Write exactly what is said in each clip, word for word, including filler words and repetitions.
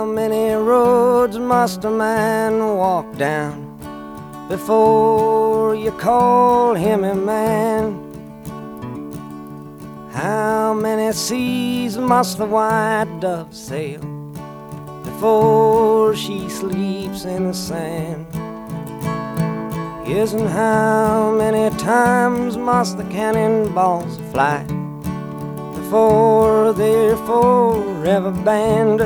many roads must a man walk down before you call him a man? How many seas must the white dove sail before she sleeps in the sand? Yes, and how many times must the cannonballs fly before they're forever banned?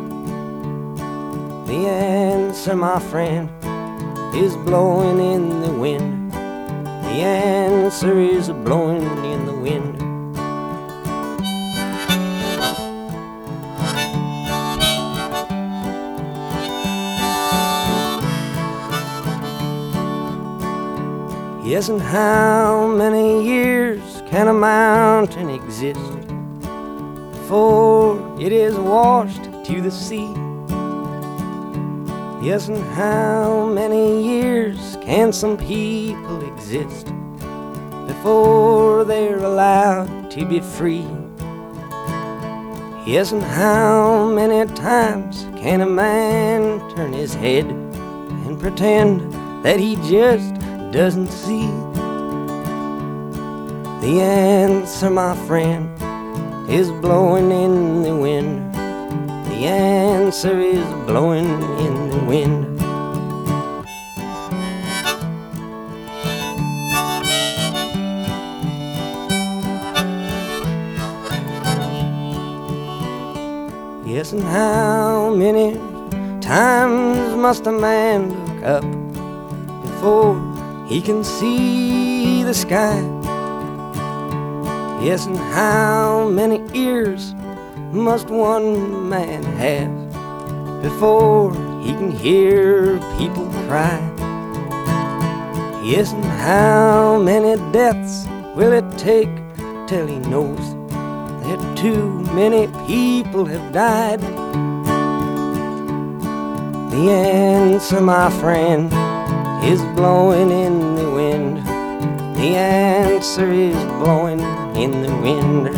The answer, my friend, is blowing in the wind. The answer is blowing in the wind. Yes, and how many years can a mountain exist before it is washed to the sea? Yes, and how many years can some people exist before they're allowed to be free? Yes, and how many times can a man turn his head and pretend that he just doesn't see? The answer, my friend, is blowing in the wind. The answer is blowing in the wind. Yes, and how many times must a man look up before he can see the sky? Yes, and how many ears must one man have before he can hear people cry? Yes, and how many deaths will it take till he knows that too many people have died? The answer, my friend, is blowing in the wind. The answer is blowing in the wind.